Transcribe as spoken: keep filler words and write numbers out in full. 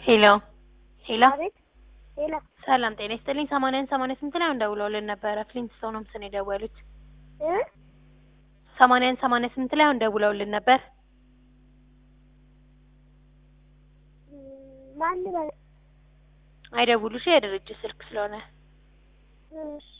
ሄሎ ሄሎ አቤት ሄሎ ሰላም ጤና ይስጥልኝ። ሰማንያን ሰማንያ ስምንት ላይ አሁን ደውለውልን ነበረ ፍሊንትስቶን ሆምስ ነው የደወሉት። እ ሰማንያን ሰማንያ ስምንት ላይ አሁን ደውለውልን ነበር። ማን ነው? አይደውሉሽ የድርጅት ስልክ ስለሆነ። እሺ